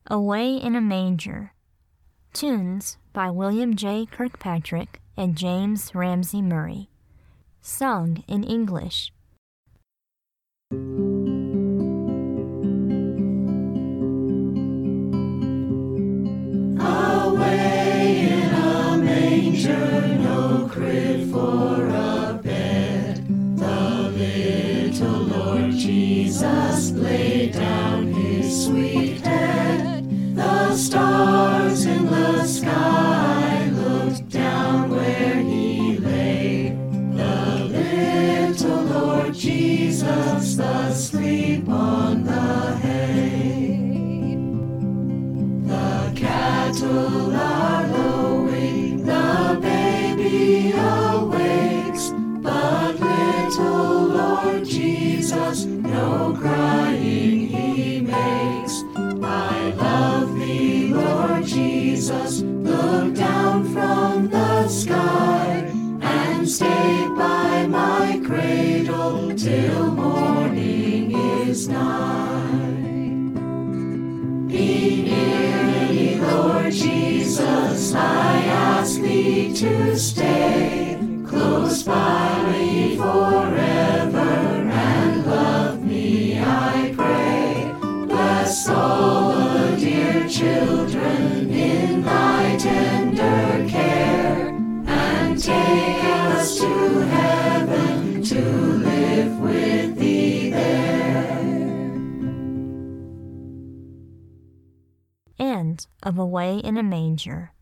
Away in a Manger. Tunes by William J. Kirkpatrick and James Ramsey Murray. Sung in English. Away in a manger, no crib for a bed, the little Lord Jesus laid down his sweet head. The stars in the sky looked down where he lay. The little Lord Jesus asleep on the hay. The cattle are lowing, the baby awakes, but little Lord Jesus no crying he makes. I love thee, Lord Jesus, look down from the sky, and stay by my cradle till morning is nigh. Be near me, Lord Jesus, I ask thee to stay close by me forever, and love me, I pray. Bless all the dear children in thy tender care, and take us to heaven to live with thee there. End of Away in a Manger.